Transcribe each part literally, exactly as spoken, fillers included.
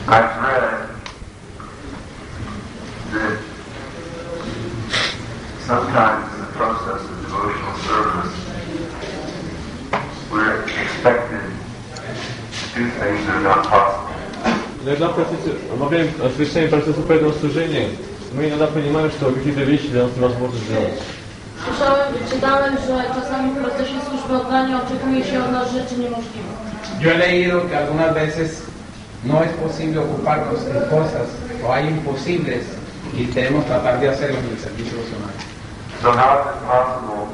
I've read that sometimes in the process of devotional service, we're expected to do things that are not possible. Иногда в процессе, во время совершения процесса преданного служения мы иногда понимаем, что какие-то вещи для нас невозможно сделать. Słyszałem, czytałem, że czasami w procesie służby oddania oczekuje się od nas rzeczy niemożliwe. Yo he leído que algunas veces no es posible ocuparnos en cosas o hay imposibles y debemos tratar de hacerlos en el servicio devocional. So how is it possible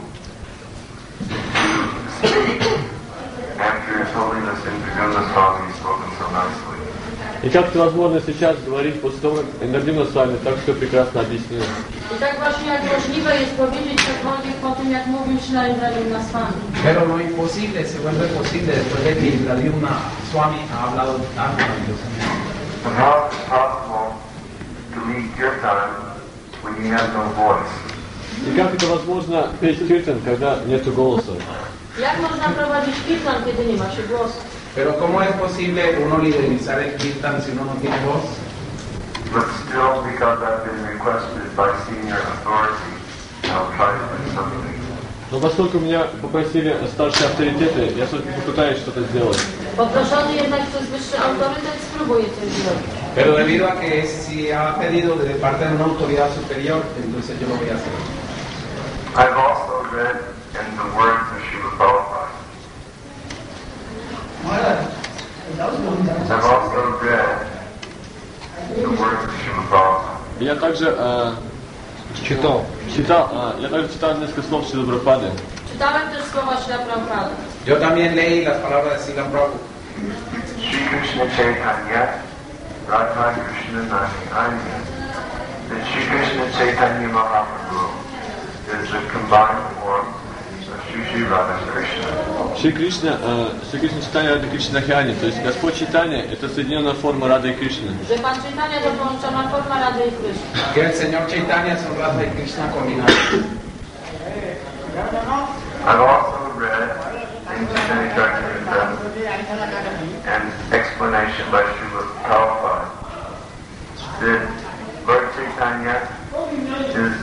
to speak after His Holiness Indra Swami has spoken so nicely? И как это возможно сейчас говорить после того, как Индрадимна с вами так все прекрасно объяснил? I tak właśnie jak możliwe jest powiedzieć cokolwiek po tym, jak mówił Śla Indradimna Swami. Pero lo imposible se vuelve posible después de que Indradimna Swami ha hablado tan maravillosamente. And how is it possible to lead kirtan when you have no voice? И как это возможно петь киртан, когда нету голоса? Jak można prowadzić kirtan, kiedy nie ma się głosu? Pero ¿cómo es posible uno liderizar el kirtan si uno no tiene voz? But still, because I've been requested by senior authority, I'll try to do something. Но поскольку меня попросили старшие авторитеты, я все-таки попытаюсь что-то сделать. Poproszony jednak przez wyższy autorytet spróbuję coś zrobić. Pero debido a que si ha pedido de parte de una autoridad superior, entonces yo lo voy a hacer. I've also read in the words of Srila Prabhupada. I've also read the words of Srila Prabhupada. Я также э, читал, читал, э, я также читал несколько слов Шрилы Прабхупады. Czytałem też słowa Śla Prabhupada. Yo también leí las palabras de Srila Prabhupada. Shri Krishna Chaitanya, Radha Krishna Nani Anya. The Shri Krishna Chaitanya Mahaprabhu is a combined form of Shri Shri Radha Krishna. Шри Кришна, э, Шри Кришна Чайтанья Рады Кришна Хьяни, то есть Господь Чайтанья — это соединенная форма Рады и Кришны. Że Pan Chaitanya to połączona forma Rady i Kryszny. Que el Señor Chaitanya son Radha y Krishna combinados. I've also read in Chaitanya Charitamrita an explanation by Srila Prabhupada that Lord Chaitanya is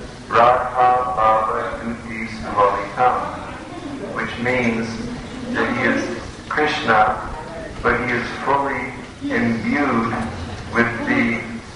Radha Bhava Duti Svalitam, which means that he is Krishna, but he is fully imbued with the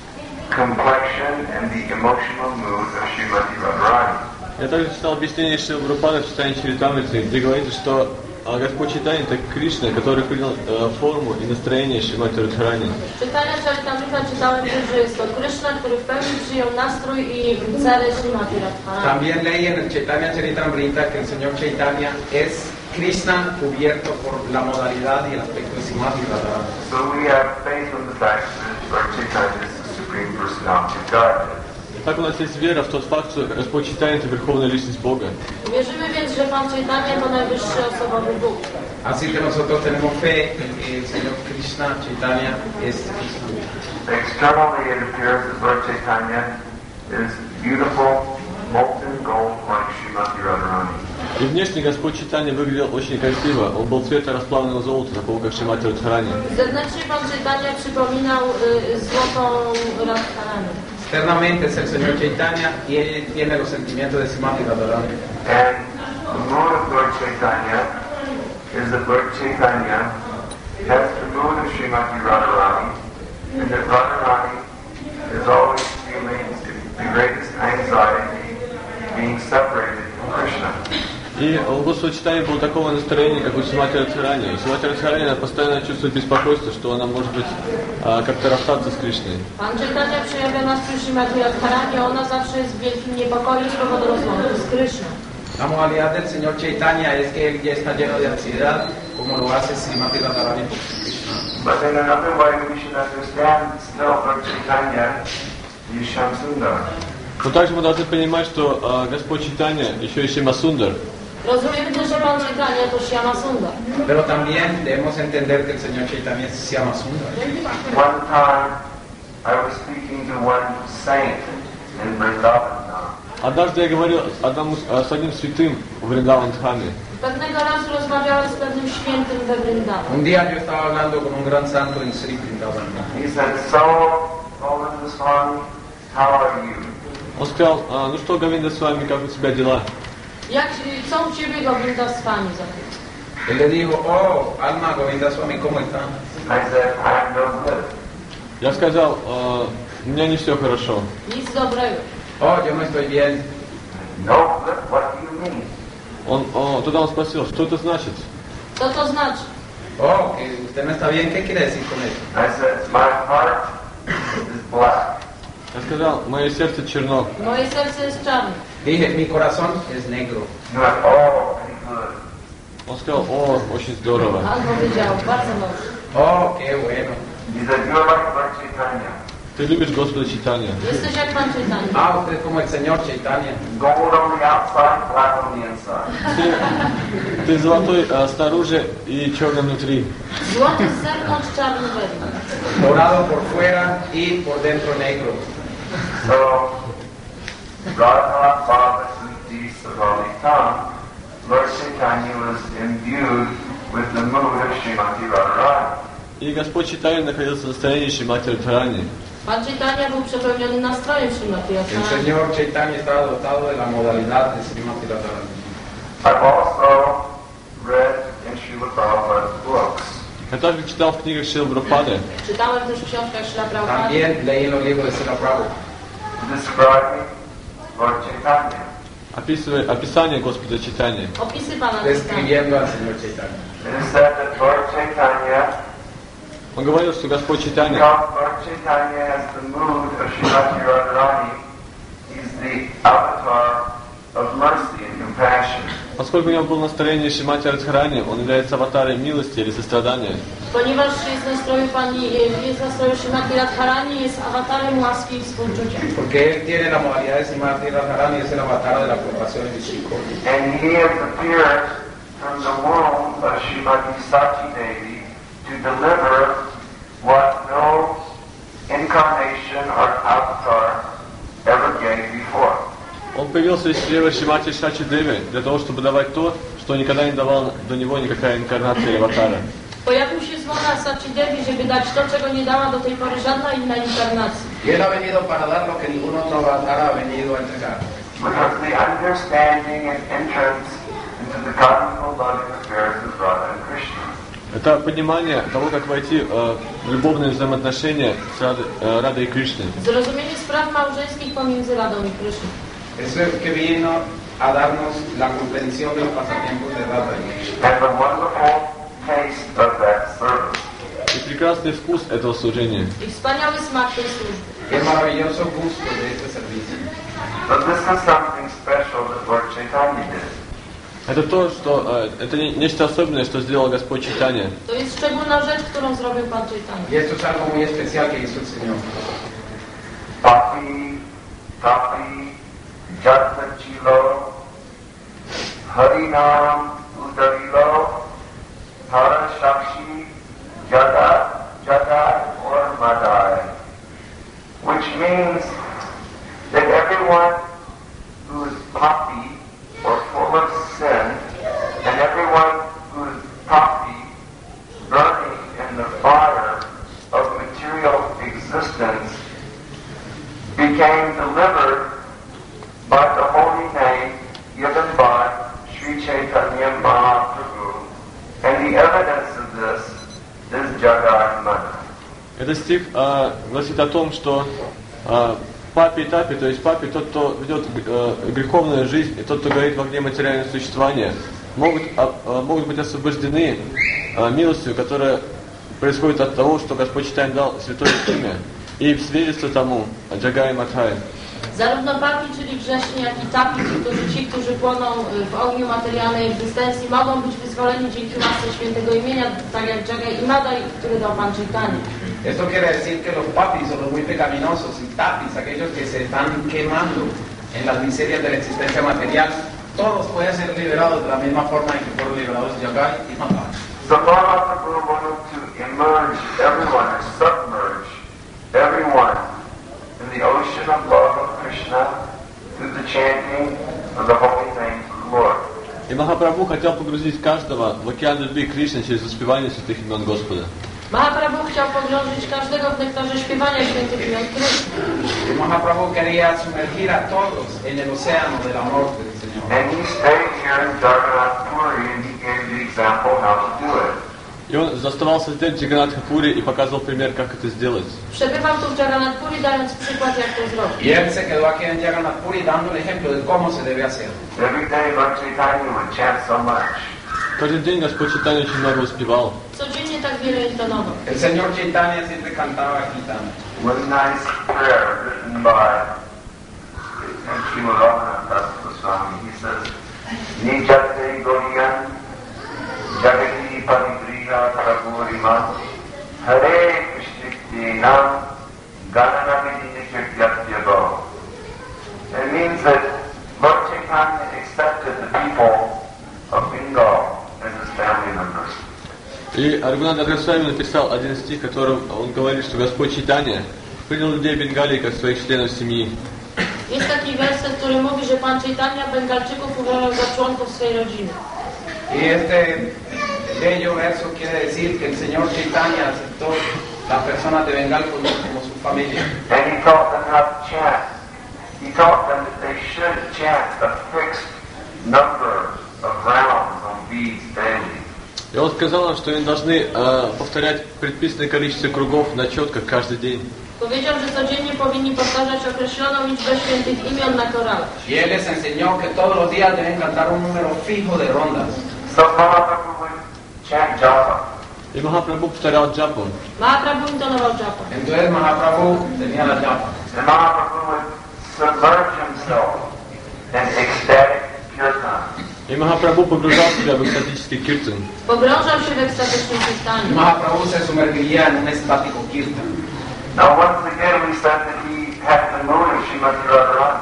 complexion and the emotional mood of Srimati Radharani. Я также читал объяснение Шрилы Прабхупады в Чайтанья Чаритамрите, где говорится, что э, Господь Чайтанья — это Кришна, который принял э, форму и настроение Шримати Радхарани. Czytania Charitamrita czytałem też, że jest to Kryszna, który w pełni przyjął nastrój i cele Śrimati Radharani. También leí en el Chaitanya Charitamrita que el Señor Chaitanya es Krishna cubierto por la modalidad y el aspecto de Srimati Radharani. So we have faith in the fact that Lord Chaitanya is the Supreme Personality of Godhead. Так у нас есть вера в тот факт, что Господь Чайтанья — это Верховная Личность Бога. Wierzymy więc, że Pan Chaitanya to najwyższy osobowy Bóg. Así que nosotros tenemos fe en que el Señor Krishna Chaitanya es Krishna. Externally it appears that Lord Chaitanya is beautiful, molten gold like Srimati Radharani. И внешне Господь Чайтанья выглядел очень красиво. Он был цвета расплавленного золота, такого как Шримати Радхарани. Zewnętrznie Pan Chaitanya przypominał y, złotą Radharani. Externamente es el Señor Chaitanya y él tiene los sentimientos de Srimati Radharani. And the mood of Lord Chaitanya is that Lord Chaitanya has the mood of Srimati Radharani, and that Radharani is always feeling the greatest anxiety being separated from Krishna. И у Господа Чайтаньи было такого настроения, как у Шримати Радхарани. И Шримати Радхарани, она постоянно чувствует беспокойство, что она может быть а, как-то расстаться с Кришной. Pan Chaitanya przejawia nastrój Śrimati Radharani, a ona zawsze jest w wielkim niepokoju z powodu rozmowy z Kryszną. La modalidad del Señor Chaitanya es que él ya está lleno de ansiedad, como lo hace Srimati Radharani por Krishna. But in another way we should understand still Lord Chaitanya is Shamsundar. Но также мы должны понимать, что а, Господь Чайтанья еще и Шьямасундар. Rozumiemy też, że Pan Chaitanya to Shyama Sundar. Pero también debemos entender que el Señor Chaitanya es Shyama Sundar. One time I was speaking to one saint in Vrindavan. Однажды я говорил одному, с одним святым в Вриндаван-дхаме. Pewnego razu rozmawiałem z pewnym świętym we Vrindavan. Un día yo estaba hablando con un gran santo en Sri Vrindavan. He said, "So, Govinda Swami, how are you?" Он сказал, а, ну что, Говинда с вами, как у тебя дела? Jak, co u ciebie Govinda Swami zapytał? Él le dijo, oh, Alma Govinda Swami, ¿cómo está? I said, "I'm no good." Я сказал, а, у меня не все хорошо. Nic dobrego. Oh, yo no estoy bien. No good? What do you mean? Он, о, тогда он спросил, что это значит? Co to znaczy? Oh, que usted no está bien, ¿qué quiere decir con eso? I said, "My heart is black." Я сказал, мое сердце черно. Moje serce jest czarne. Dije, mi corazón es negro. He went, "Oh, very good." Он сказал, о, очень здорово. A on powiedział, bardzo dobrze. Oh, qué bueno. He said, "You're like Lord Chaitanya. Ты любишь Господа Чайтанья. Jesteś jak Pan Chaitanya. Ah, usted es como el señor Chaitanya. Gold on the outside, black on the inside." Ты, ты золотой а, снаружи и черный внутри. Złoty z zewnątrz, czarny wewnątrz. Dorado por fuera y por dentro negro. So, Radha Baba Suti Savalitam, Lord Chaitanya was imbued with the mood of Srimati Radharani. И Господь Чайтанья находился в состоянии Шримати Радхарани. Pan Chaitanya był przepełniony nastrojem Śrimati El Radharani. señor Chaitanya estaba dotado de la modalidad de Srimati Radharani. I've also read in Srila Prabhupada's books Я также читал в книгах Шрилы Прабхупады, Czytałem też w książkach Śrila Prabhupada, También leí en los libros de Srila Prabhupada. describing Lord Chaitanya. описывая описание Господа Чайтаньи. opisy Pana Chaitanya. Describiendo al señor Chaitanya. It is said that Lord Chaitanya, Он говорил, что Господь Чайтанья, because Lord Chaitanya has the mood of Srimati Radharani, he's the avatar of mercy and compassion. поскольку у него было настроение Шримати Радхарани, он является аватаром милости или сострадания. Ponieważ jest w nastroju Pani, jest w nastroju Śrimati Radharani, jest awatarem łaski i współczucia. Porque él tiene la modalidad de Srimati Radharani, es el avatar de la compasión y misericordia. And he has appeared from the womb of Srimati Sachi Devi to deliver what no incarnation or avatar ever gave before. Он появился из чрева Шримати Сачи Деви для того, чтобы давать то, что никогда не давала до него никакая инкарнация или аватара. Pojawił się z łona Sachi Devi, żeby dać to, czego nie dała do tej pory żadna inna inkarnacja. Y él ha venido para dar lo que ningún otro avatar ha venido a entregar. Because the understanding and entrance into the cosmical loving affairs of Radha and Krishna. Это понимание того, как войти э, в любовные взаимоотношения с Радой, э, Радой и Кришной. Zrozumienie spraw małżeńskich pomiędzy Radą i Kryszną. Eso es que vino a darnos la comprensión de los pasatiempos de Radha y Krishna. And the wonderful taste of that service. И прекрасный вкус этого служения. I wspaniały smak tej służby. Qué maravilloso gusto de este servicio. But this is something special that Lord Chaitanya did. Это то, что э, это не, нечто особенное, что сделал Господь Чайтанья. To jest szczególna rzecz, którą zrobił Pan Chaitanya. Y esto es algo muy especial que hizo el Señor. Papi, Tapi, Jatachilo, Harinam, Udarilo, Hara Shakshi, Jagat, Jagat, or Madai. Which means that everyone who is papi, or full of sin, and everyone who is papi, burning in the fire of material existence, became delivered by the holy name given by Sri Chaitanya Mahaprabhu. And the evidence of this is Jagat Mana. Этот стих э, гласит о том, что э, папе и тапе, то есть папе, тот, кто ведет э, греховную жизнь, и тот, кто горит в огне материального существования, могут, э, могут быть освобождены э, милостью, которая происходит от того, что Господь Чайтанья дал святое имя, и в свидетельство тому Джагай Матхай. Zarówno papi, czyli grzeszni, jak i tapi, którzy ci, którzy płoną w ogniu materialnej egzystencji, mogą być wyzwoleni dzięki łasce świętego imienia, tak jak Jagai i Madai, który dał Pan Chaitanya. Esto quiere decir que los papis son los muy pecaminosos y tapis, aquellos que se están quemando en las miserias de la existencia material, todos pueden ser liberados de la misma forma en que fueron liberados Jagai y Madai. So Mahaprabhu wanted to emerge everyone, or submerge everyone in the ocean of love of Krishna through the chanting of the holy names of the Lord. И Махапрабху хотел погрузить каждого в океан любви Кришны через воспевание святых имен Господа. Mahaprabhu chciał pogrążyć każdego w nektarze śpiewania świętych imion Kryszny. Mahaprabhu quería sumergir a todos en el océano del amor del Señor. And he stayed here in Jagannath Puri and he gave the example how to do it. И он заставался здесь в Джаганнатха-пури и показывал пример, как это сделать. Przebywał tu w Jagannath Puri, dając przykład, jak to zrobić. Y él se quedó aquí en Jagannath Puri dando el ejemplo de cómo se debe hacer. Every day Lord Chaitanya would chant so much. Каждый день Господь Чайтанья очень много успевал. Codziennie tak wiele intonował. El Señor Chaitanya siempre cantaba gitano. One nice prayer written by Srila Raghunath Goswami. He says, Nijate Goriyan Jagati Paripriya Prabhuriman Hare Krishna Gananamini Nijatyago. It means that Lord Chaitanya accepted the people of Bengal as his family members. И Рагунат Госвами написал один стих, в котором он говорит, что Господь Чайтанья принял людей Бенгалии как своих членов семьи. Jest taki werset, który mówi, że Pan Chaitanya Bengalczyków uważał za członków swojej rodziny. Y este bello verso quiere decir que el Señor Chaitanya aceptó las personas de Bengal como, como su familia. And he taught them how to chant. He taught them that they should chant a fixed number of rounds on beads daily. И он сказал нам, что они должны э, повторять предписанное количество кругов на четках каждый день. Powiedział, że codziennie powinni powtarzać określoną liczbę świętych imion na korale. Y él les enseñó que todos los días deben cantar un número fijo de rondas. So Mahaprabhu would chant japa. И Махапрабху повторял джапу. Mahaprabhu intonował japa. Entonces Mahaprabhu tenía la llama. And Mahaprabhu would submerge himself in ecstatic kirtan. И Махапрабху погружал себя в экстатический киртан. Pogrążał się w ekstatycznym Y czytaniu. Mahaprabhu se sumergiría en un estático kirtan. Now once again we said that he had the mood of Srimati Radharani.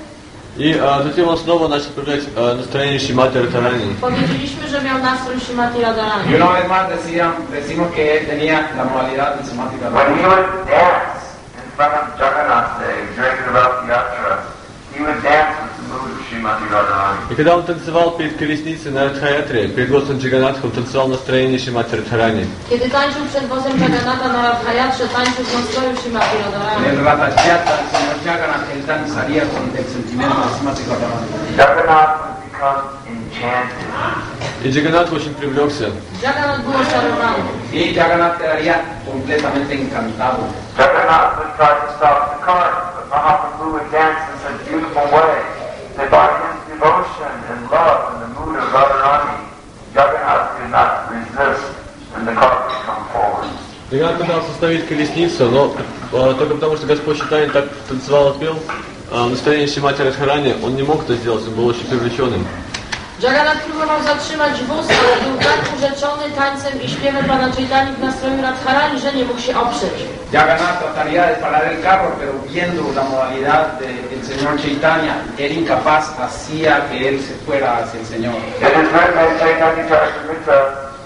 И э, затем он снова начал проявлять э, настроение Шримати Радхарани. Powiedzieliśmy, że miał nastrój Śrimati Radharani. Y una vez más decían, decimos que él tenía la modalidad de Srimati When Radharani. he would dance in front of Jagannath Dev during the Rath Yatra, he would dance with the mood of Srimati Radharani. И когда он танцевал перед колесницей на Радхаятре, перед Господом Джаганнатхом, танцевал настроение Шримати Радхарани. Kiedy tańczył przed wozem Jagannatha na Radhayatrze, tańczył w nastroju Śrimati En Radharani. el Ratayatra, el Señor Jagannath, él danzaría con el sentimiento de Srimati Radharani. Jagannath would become enchanted. И Джаганнатх очень привлекся. Jagannath był oczarowany. Y Jagannath quedaría completamente encantado. Jagannath would try to stop the cart, but Mahaprabhu would dance in such a beautiful way that by his devotion and love and the mood of Radharani, Jagannath could not resist and the cart would come forward. Джаганнатх пытался остановить колесницу, но э, только потому, что Господь Чайтанья так танцевал и пел, э, настроение Шримати Радхарани, он не мог это сделать, он был очень привлеченным. Jagannath próbował zatrzymać wóz, ale był tak urzeczony tańcem i śpiewem Pana Chaitani w nastroju Radharani, że nie mógł się oprzeć. Jagannath trataría de parar el carro, pero viendo la modalidad del Señor Chaitanya, era incapaz, hacía que él se fuera hacia el Señor. It is written in Chaitanya Charitamrita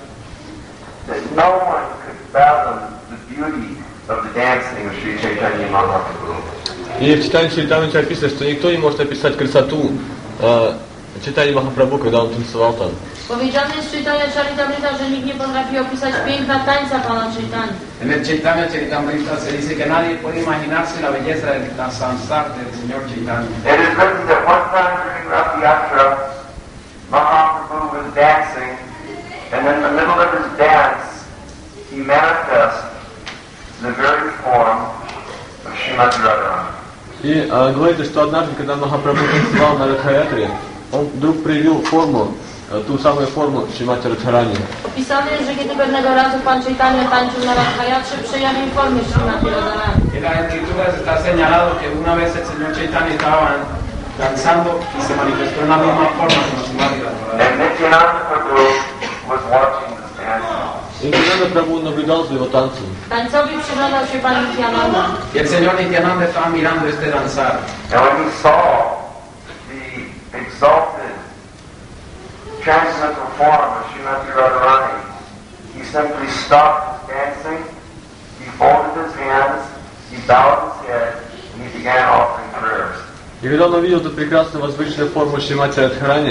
that no one could fathom the beauty of the dancing of Sri Chaitanya Mahaprabhu. И в читании Чайтаньи написано, что никто не может описать красоту э, Чайтаньи Махапрабху, когда он танцевал там. Powiedziane jest w Chaitanya Charitamrita, że nikt nie potrafi opisać piękna tańca Pana Chaitani. En el Chaitanya Charitamrita se dice que nadie puede imaginarse la belleza del danzar del Señor Chaitanya. It is written that one time during Rath Yatra, Mahaprabhu was dancing, and in the middle of his dance, he manifests the very form of Srimati Radharani. И э, говорится, что однажды, когда Махапрабху танцевал на Радхаятре, он вдруг проявил форму, э, ту самую форму Шримати Радхарани. Opisane jest, że kiedy pewnego razu Pan Chaitanya tańczył na Radhayatrze, przejawił formę Śrimati Radharani. En las escrituras está señalado que una vez el Señor Chaitanya estaba danzando y se manifestó en la misma forma como Srimati Radharani. And Nityananda Prabhu was watching this dance. И Нитянанда Прабху наблюдал за его танцем. Tańcowi przyglądał się Pan Nityananda. Y el Señor Nityananda estaba mirando este danzar. And when he saw the exalted transcendental form of Srimati Radharani, he simply stopped his dancing, he folded his hands, he bowed his head, and he began offering prayers. И когда он увидел эту прекрасную возвышенную форму Шримати Радхарани,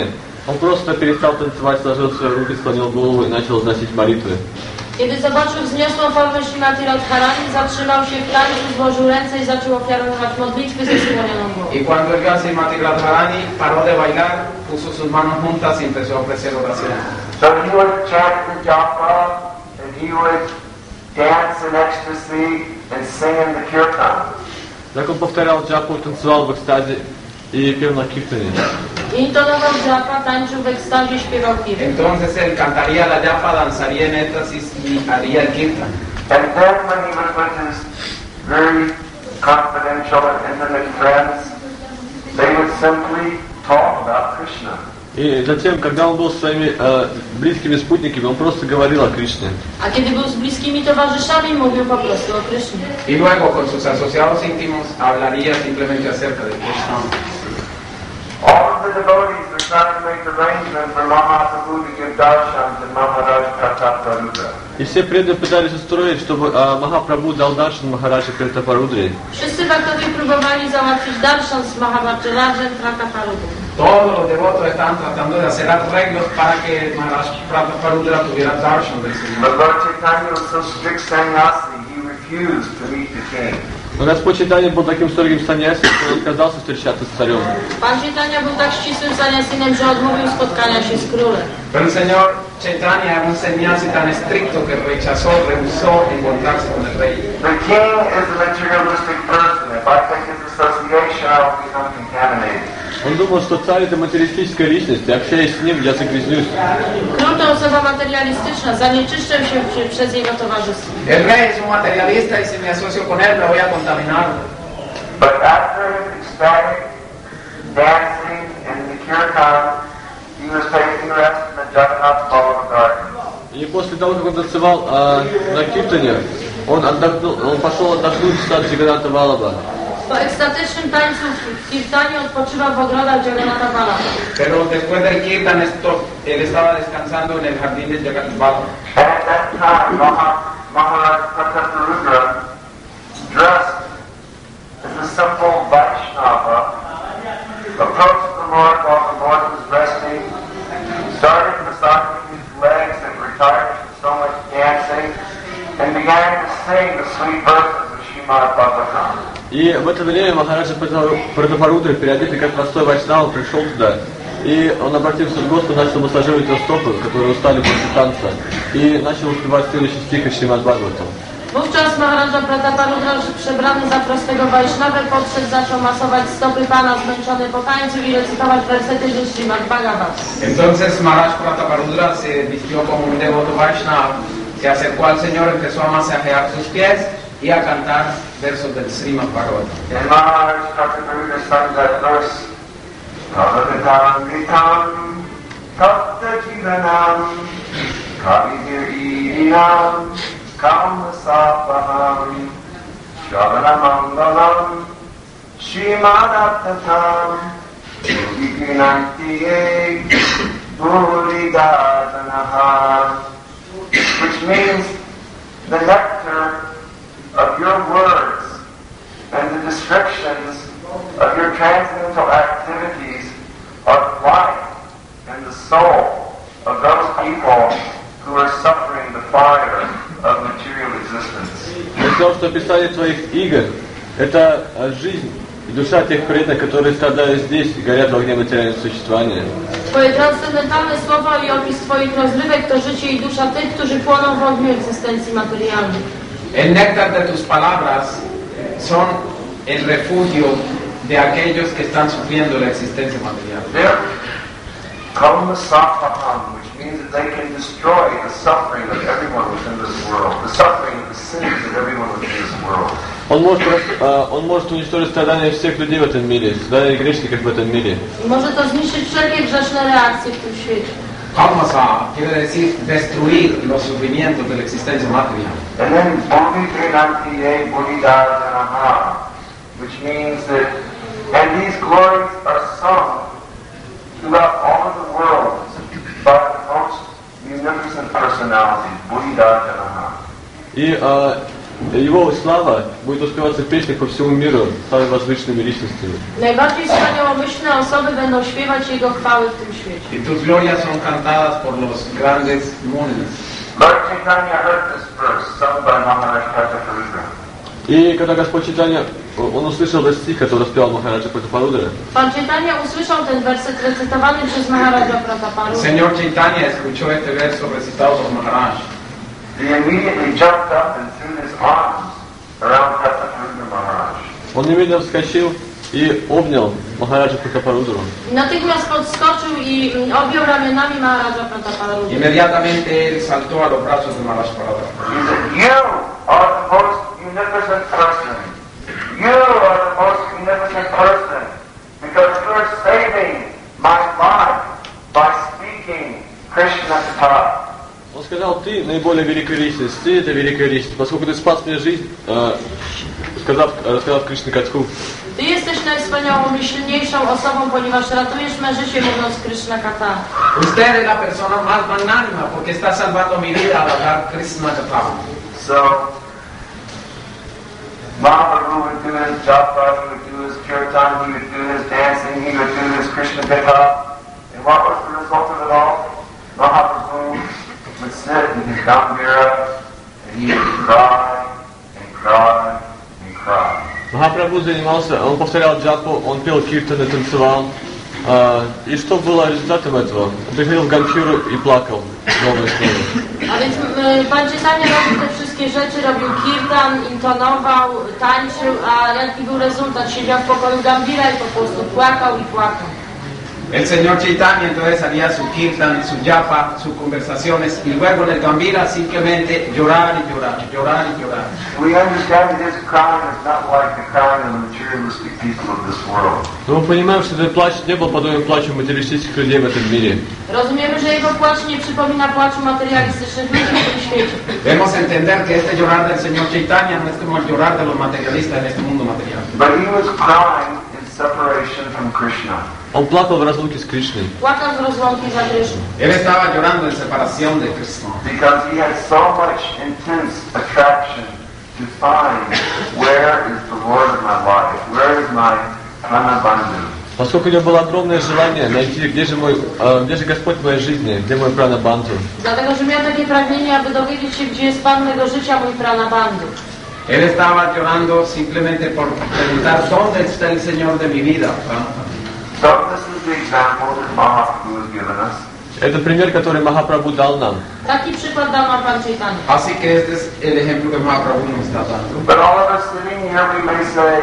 Он просто перестал танцевать, сложил свои руки, склонил голову и начал возносить молитвы. Kiedy zobaczył wzniosłą formę Śrimati Radharani, zatrzymał się w tańcu, złożył ręce i zaczął ofiarować modlitwy ze skłonioną głową. Y cuando él vio a Srimati Radharani, paró de bailar, puso sus manos juntas y empezó a ofrecer oración. So he would chant the japa, and he would dance in ecstasy and sing in the kirtan. Так он повторял джапу, танцевал в экстазе и пел на киртане. Intonował japa, tańczył w ekstazie, śpiewał kirtan. Entonces él cantaría la japa, danzaría en éxtasis y haría el kirtan. And then when he was with his very confidential and intimate friends, they would simply talk about Krishna. И затем, когда он был с своими э, близкими спутниками, он просто говорил о Кришне. A kiedy był z bliskimi towarzyszami, mówił po prostu o Krysznie. Y luego con sus asociados íntimos hablaría simplemente acerca de Krishna. All of the devotees were trying to make arrangements for Mahaprabhu to give darshan to Maharaj Pratapparudra. И все преданные пытались устроить, чтобы э, Махапрабху дал даршан Махараджа Пратапарудре. Wszyscy baktowie próbowali załatwić darshan z Mahavajrajem Prataparudrą. Todos los devotos estaban tratando de hacer arreglos para que Maharaj Prataparudra tuviera darshan del Señor. But Lord Chaitanya was so strict sannyasi, he refused to meet the king. Но Господь Чайтанья был таким строгим саньяси, что он отказался встречаться с царем. Pan Chaitanya był tak ścisłym saniasinem, że odmówił spotkania się z królem. Pero el Señor Chaitanya era un sannyasi tan estricto que rechazó, rehusó encontrarse con el rey. The king is a materialistic person. If I take his association, I will become contaminated. Он думал, что царь это материалистическая личность, и общаясь с ним, я загрязнюсь. Król to osoba materialistyczna, zanieczyszczę się przy, przez jego towarzystwo. El rey es un materialista y si me asocio con él me voy a contaminar. But after his ecstatic dancing in the kirtan, he was taking rest in the Jagannath Ballava garden. И после того, как он танцевал э, на киртане, он, отдохнул, он пошел отдохнуть в сад Джаганната Валлабха. Po ekstatycznym tańcu w kirtanie odpoczywał w ogrodach Jagannatha Vallabha. Pero después del kirtan esto, él estaba descansando en el jardín de Jagannath Vallabha. And at that time, Maha, Maharaj Prataparudra, dressed as a simple Vaishnava, approached the Lord while the Lord was resting, started massaging his legs that were tired from so much dancing, and began to sing the sweet verses of Srimad Bhagavatam. И в это время Махараджа Пратапарудра, переодетый как простой вайшнава, пришел туда. И он обратился к Господу, начал массажировать его стопы, которые устали после танца, и начал успевать следующий стих из Шримад Бхагаватам. Wówczas Maharaja Prataparudra, przebrany za prostego Wajsznawę, podszedł, zaczął masować stopy Pana zmęczony po tańcu i recytować wersety ze Śrimad Bhagavatam. Entonces Maharaj Prataparudra se vistió como un devoto Vaishnava, se acercó al Señor, empezó a masajear sus pies y a cantar versos del Srimad Bhagavatam. And Maharaj Prataparudra sang that verse, Kavadatam Vitam Tapta Jivanam Kavidiridinam Kamasapaham Shravanamangalam Shrimadattatam Vikinantiye Buridadanaha, which means the nectar of your words and the descriptions of your transcendental activities are life and the soul of those people who are suffering the fire of material existence. Потому что описание твоих игр – это жизнь и душа тех преданных, которые страдают здесь и горят в огне материального существования. Twoje transcendentalne słowa i opis Twoich rozrywek to życie i dusza tych, którzy płoną w ogniu egzystencji materialnej. El néctar de tus palabras son el refugio de aquellos que están sufriendo la existencia material. They're Kamasapaham, which means that they can destroy the suffering of everyone within this world, the suffering of the sins of everyone within this world. Он может, он может уничтожить страдания всех людей в этом мире, страдания грешников в этом мире. I może to zniszczyć wszelkie grzeszne reakcje w tym świecie. Kalmasa quiere decir destruir los sufrimientos de la existencia material. And then Bodhidrinantiye Bodhidharanaha, which means that, and these glories are sung throughout all of the world by the most munificent personalities, Bodhidharanaha. И э, Его слава будет успеваться в песнях по всему миру самыми возвышенными личностями. Najbardziej wspaniałomyślne osoby będą śpiewać Jego chwały w tym świecie. Y tus glorias son cantadas por los grandes mundos. Lord Chaitanya heard this verse sung by Maharaj Prataparudra. И когда Господь Чайтанья, он услышал этот стих, который спел Махараджа Пратапарудра. Pan Chaitanya usłyszał ten werset recytowany przez Maharaja Prataparudra. Señor Chaitanya escuchó este verso recitado por Maharaj. He immediately jumped up and threw his arms around Prataparudra Maharaj. Он немедленно вскочил и обнял Махараджа Пратапарудру. I natychmiast podskoczył i objął ramionami Maharaja Prataparudra. Inmediatamente él saltó a los brazos de Maharaj Prataparudra. He said, "You are the most munificent person. You are the most munificent person because you are saving my life by speaking Krishna Katha." Он сказал, ты наиболее великая личность, ты это великая личность, поскольку ты спас мне жизнь, э, сказав, рассказав Кришна Катху. Ty jesteś najwspaniałomyślniejszą osobą, ponieważ ratujesz me życie mówiąc Krishna Katha. Usted es la persona más magnánima porque está salvando mi vida al hablar Krishna Katha. So, Mahaprabhu would do his japa, he would do his kirtan, he would do his dancing, he would do his Krishna Katha. And what was the result of it all? Mahaprabhu would sit in his gambira and he would cry and cry and cry. Махапрабху занимался, он повторял джапу, он пел киртаны, танцевал. А, и что было результатом этого? Он приходил в Гамфиру и плакал снова и снова. A więc Pan Chaitanya robił te wszystkie rzeczy, robił kirtan, intonował, tańczył, a jaki był rezultat? Siedział w pokoju Gambira i po prostu płakał i płakał. El Señor Chaitanya entonces haría su kirtan, su japa, sus conversaciones y luego en el Gambira simplemente llorar y llorar, llorar y llorar. We understand that his crying is not like the crying of the materialistic people of this world. Но мы понимаем, что этот плач не был подобен плачу материалистических людей в этом мире. Rozumiemy, że jego płacz nie przypomina płaczu materialistycznych ludzi w tym świecie. Debemos entender que este llorar del Señor Chaitanya no es como el llorar de los materialistas en este mundo material. But he was crying in separation from Krishna. Он плакал в разлуке с Кришной. Płakał z rozłąki za Kryszną. Él estaba llorando en separación de Krishna. Because he had so much intense attraction to find where is the Lord of my life, where is my Pranabandhu. Поскольку у него было огромное желание найти, где же мой, э, где же Господь в моей жизни, где мой Пранабандху. Dlatego, że miał takie pragnienie, aby dowiedzieć się, gdzie jest Pan mego życia, mój Pranabandhu. Él estaba llorando simplemente por preguntar dónde está el Señor de mi vida. So this is the example that Mahaprabhu has given us. Это пример, который Махапрабху дал нам. Taki przykład dał nam Pan Chaitanya. Así que este es el ejemplo que Mahaprabhu nos está dando. But all of us sitting here, we may say,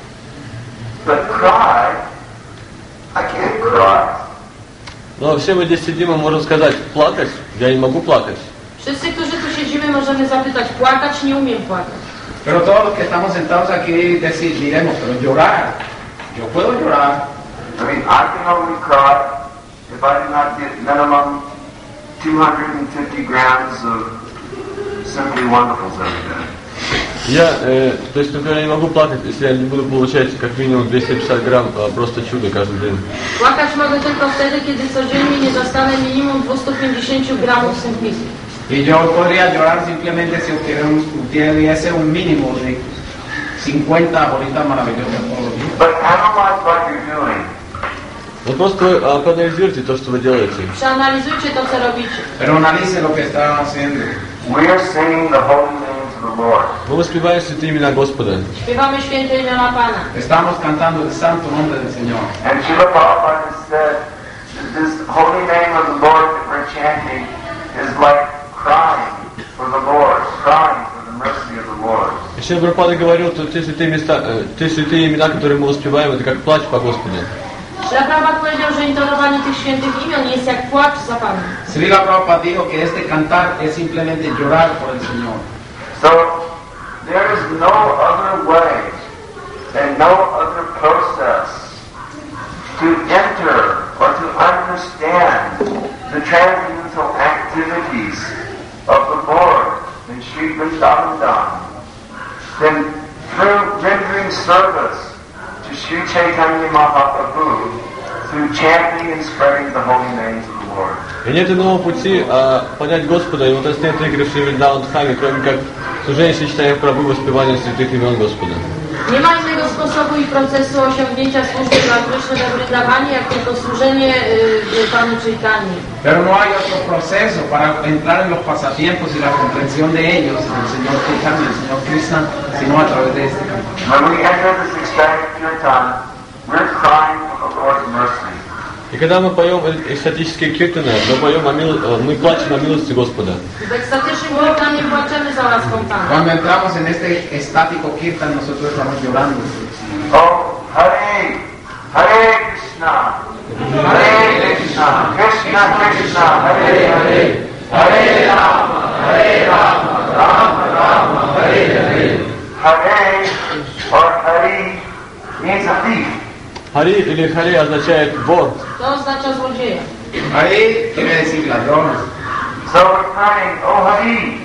but cry, I can't cry. Но все мы здесь сидим и можем сказать, плакать, я не могу плакать. Wszyscy, którzy tu siedzimy, możemy zapytać, płakać, nie umiem płakać. Pero todos los que estamos sentados aquí decir, diremos, pero llorar, yo puedo llorar. I mean, I can only cry if I do not get minimum two hundred fifty grams of Simply Wonderfuls every day. Я, э, то есть, например, я не могу плакать, если я не буду получать как минимум двести пятьдесят грамм а, просто чудо каждый день. Płakać mogę tylko wtedy, kiedy codziennie nie dostanę minimum dwieście pięćdziesiąt gramów Simplicy. Y yo podría llorar simplemente si obtuviese un mínimo de cincuenta bolitas maravillosas todos los días. But analyze what you're doing. Вот просто а, проанализируйте то, что вы делаете. Przeanalizujcie to, co robicie. Pero analice lo que está haciendo. We are singing the holy names of the Lord. Мы воспеваем святые имена Господа. Śpiewamy święte imiona Pana. Estamos cantando el santo nombre del Señor. And Srila Prabhupada has said that this holy name of the Lord that we're chanting is like crying for the Lord, crying for the mercy of the Lord. Еще Прабхупада говорил, что те святые места, э, те святые имена, которые мы воспеваем, это как плач по Господу. Srila Prabhupada powiedział, że intonowanie tych świętych imion jest jak płacz za Panem. Srila Prabhupada dijo que este cantar es simplemente llorar por el Señor. So there is no other way and no other process to enter or to understand the transcendental activities of the Lord in Sri Vrindavan than through rendering service to Sri Chaitanya Mahaprabhu through chanting and spreading the holy names of the Lord. И нет иного пути а, понять Господа и утоснять игры в Вриндаван-дхаме, кроме как служение сочетания прабhu, воспевания святых имен Господа. Nie ma innego sposobu i procesu osiągnięcia służby dla Kryszny we Vrindawanie, jak tylko służenie y, Panu Chaitanya. Pero no hay otro proceso para entrar en los pasatiempos y la comprensión de ellos, del Señor Chaitanya, del Señor Krishna, sino a través de este camino. When we enter this ecstatic kirtan, we're crying for the Lord's mercy. И когда мы поем экстатические киртаны, мы поем о мил... мы плачем о милости Господа. W ekstatycznym kirtanie płaczemy za łaską Pana. Cuando entramos en este estático kirtan, nosotros estamos llorando. Oh, Hare, Hare Krishna, Hare Krishna, Krishna Krishna, Hare Hare, Hare Rama, Hare Rama, Rama Rama, Hare Hare. Hare or Hari means a thief. Хари или хари означает вор. To oznacza złodzieja. Hari quiere decir ladrón. So we're praying, oh Hari,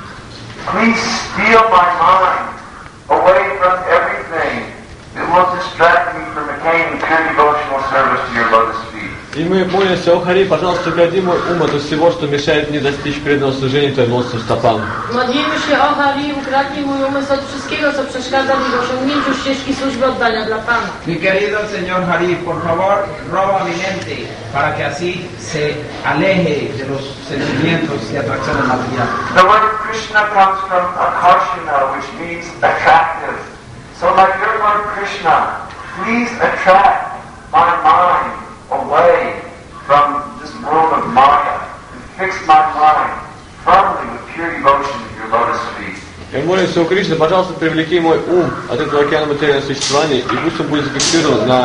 please steal my mind away from everything that will distract me from attaining pure devotional service to your lotus feet. И мы молимся, о Хари, пожалуйста, огради мой ум от всего, что мешает мне достичь преданного служения Твоим лотосным стопам. Modlimy się, o Hari, ukradnij mój umysł od wszystkiego, co przeszkadza mi w osiągnięciu ścieżki służby oddania dla Pana. Mi querido señor Hari, por favor, roba mi mente para que así se aleje de los sentimientos y atracciones materiales. The word Krishna comes from akarshana, which means attractive. So like your Lord Krishna, please attract my mind away from this world of Maya and fix my mind firmly with pure devotion to your lotus feet. И молимся, о Кришна, пожалуйста, привлеки мой ум от этого океана материального существования, и пусть он будет зафиксирован на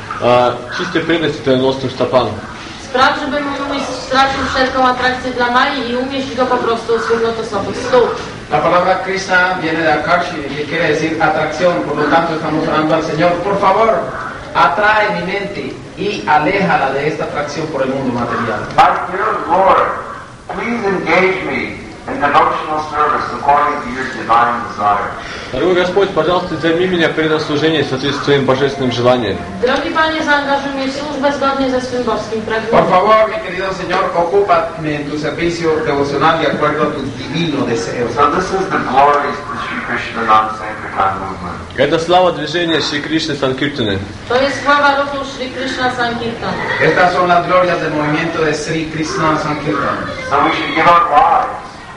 э, чистой преданности Твоим лотосным стопам. Spraw, żeby mój umysł stracił wszelką atrakcję dla Mai i umieść go po prostu u swych lotosowych stóp. La palabra Krishna viene de Akarshi, que quiere decir atracción, por lo tanto estamos orando al Señor, por favor, atrae mi mente y aléjala de esta atracción por el mundo material. My dear Lord, please engage me in devotional service according to your divine desire. Дорогой Господь, пожалуйста, займи меня в преданном служении в соответствии с Твоим божественным желанием. Drogi Panie, zaangażuj mnie w służbę zgodnie ze swym boskim Por pragnieniem. favor, mi querido Señor, ocúpame en tu servicio devocional de acuerdo a tu divino deseo. So this is the glories of the Sri Krishna Nam Sankirtan movement. Это слава движения Шри Кришны Санкиртаны. To jest sława ruchu Shri Krishna Sankirtan. Estas son las glorias del movimiento de Sri Krishna Sankirtan. So we should give our lives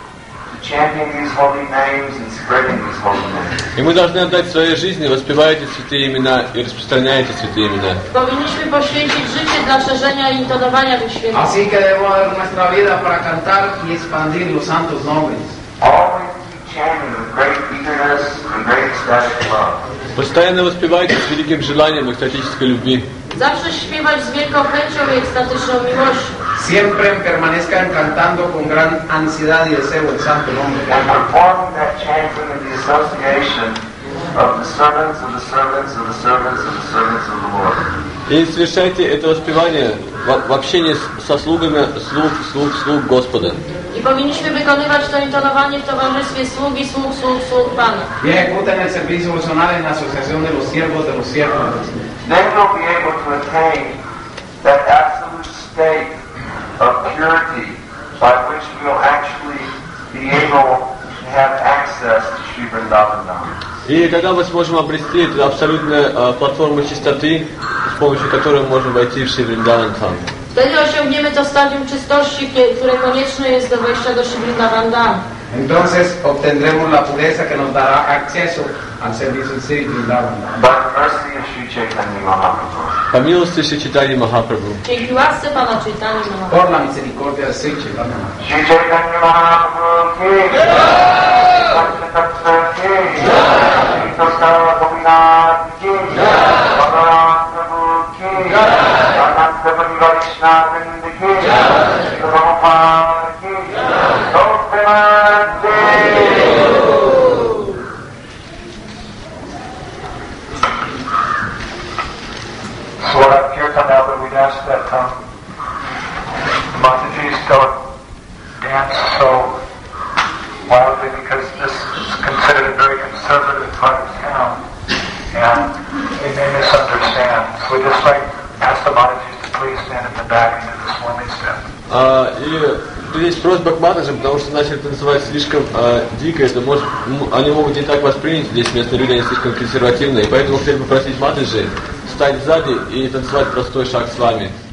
to chanting these holy names and spreading these holy names. И мы должны отдать своей жизни, воспевая эти святые имена и распространяя эти святые имена. Powinniśmy poświęcić życie dla szerzenia i intonowania tych świętych. Así que debemos dar nuestra vida para cantar y expandir los santos nombres. Always keep chanting with great eagerness and great ecstatic love. Постоянно воспевайте с великим желанием экстатической любви. Zawsze śpiewać z wielką chęcią i ekstatyczną miłością. Siempre permanezcan cantando con gran ansiedad y deseo el santo nombre. And performing that chanting in the association of the servants of the servants of the servants of the servants of the Lord. И совершайте это воспевание в, в общении со слугами слуг, слуг, слуг Господа. I powinniśmy wykonywać to intonowanie w towarzystwie sługi, sług, sług, sług Pana. Y ejecuten el servicio devocional en la asociación de los siervos de los siervos. Then we'll be able to attain that absolute state of purity by which we'll actually be able to have access to Sri Vrindavan Dham. И тогда мы сможем обрести эту абсолютную э, платформу чистоты, с помощью которой мы можем войти в Шри Вриндаван Dham. Wtedy osiągniemy to stadium czystości, które konieczne jest do wejścia do Shri Vrindavan Dham. Entonces obtendremos la pureza que nos dará acceso al servicio de Sri Vrindavan. By the mercy of Sri Chaitanya Mahaprabhu. По милости Шри Чайтаньи Махапрабху. Dzięki łasce Pana Chaitanya Mahaprabhu. Por la misericordia de Sri Chaitanya. Sri Chaitanya Mahaprabhu ki jai. Satchitatsa ki jai. Sri Krishna Gopinath ki jai. Bhagavan Prabhu ki jai. Ananta Vaishnava Vrinda ki jai. Sri Prabhupada ki jai. Gop Premanande. So what I've here come out, but we'd ask that um, Mataji's don't dance so wildly because this is considered a very conservative part of town and they may misunderstand. So we just like ask the Matajis to please stand in the back and do this one step. А, и тут есть просьба к матаджам, потому что начали танцевать слишком а, дико, это может, м, они могут не так воспринять, здесь местные люди, они слишком консервативные, и поэтому хотели попросить матаджи встать сзади и танцевать простой шаг с вами.